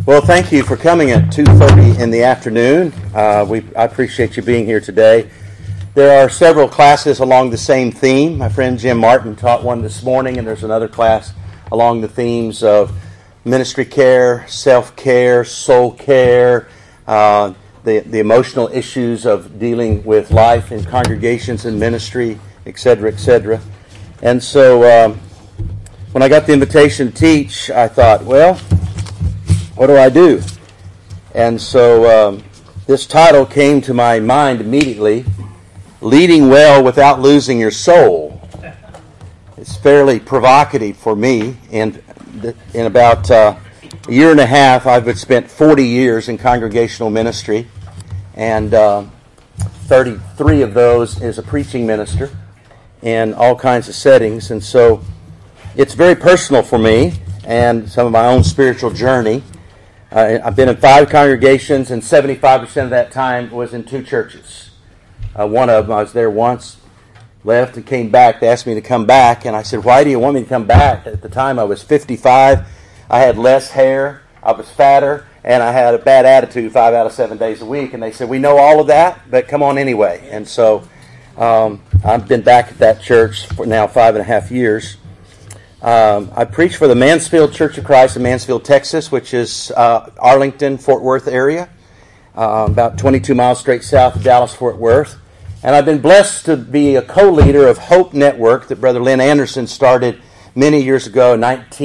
Well, thank you for coming at 2:30 in the afternoon. I appreciate you being here today. There are several classes along the same theme. My friend Jim Martin taught one this morning, and there's another class along the themes of ministry care, self-care, soul care, the emotional issues of dealing with life in congregations and ministry, etc., etc. And so when I got the invitation to teach, I thought, well, what do I do? And so this title came to my mind immediately, Leading Well Without Losing Your Soul. It's fairly provocative for me. And in about a year and a half, I've spent 40 years in congregational ministry, and 33 of those as a preaching minister in all kinds of settings. And so it's very personal for me and some of my own spiritual journey. I've been in 5 congregations, and 75% of that time was in 2 churches. One of them, I was there once, left and came back. They asked me to come back, and I said, why do you want me to come back? At the time, I was 55. I had less hair, I was fatter, and I had a bad attitude 5 out of 7 days a week. And they said, we know all of that, but come on anyway. And so I've been back at that church for now 5.5 years. I preach for the Mansfield Church of Christ in Mansfield, Texas, which is Arlington, Fort Worth area, about 22 miles straight south of Dallas, Fort Worth. And I've been blessed to be a co-leader of Hope Network that Brother Lynn Anderson started many years ago,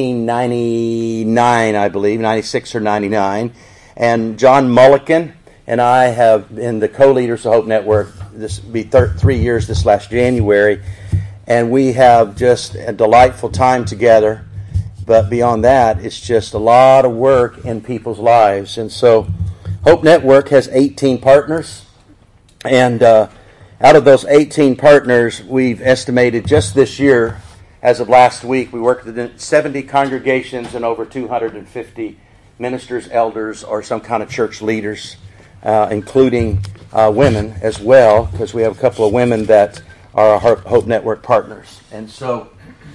1999, I believe, 96 or 99. And John Mulliken and I have been the co-leaders of Hope Network. This will be 3 years this last January. And we have just a delightful time together. But beyond that, it's just a lot of work in people's lives. And so Hope Network has 18 partners. And out of those 18 partners, we've estimated just this year, as of last week, we worked with 70 congregations and over 250 ministers, elders, or some kind of church leaders, including women as well, because we have a couple of women that are our Hope Network partners. And so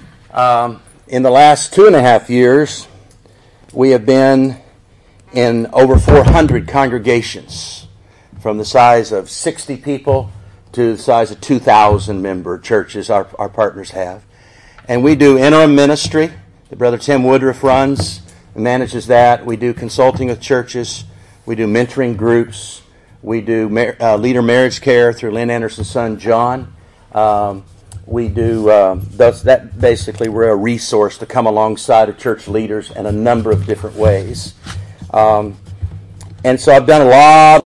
in the last 2.5 years, we have been in over 400 congregations, from the size of 60 people to the size of 2,000 member churches our partners have. And we do interim ministry that Brother Tim Woodruff runs and manages that. We do consulting with churches. We do mentoring groups. We do leader marriage care through Lynn Anderson's son, John. We do that. Basically, we're a resource to come alongside of church leaders in a number of different ways. And so I've done a lot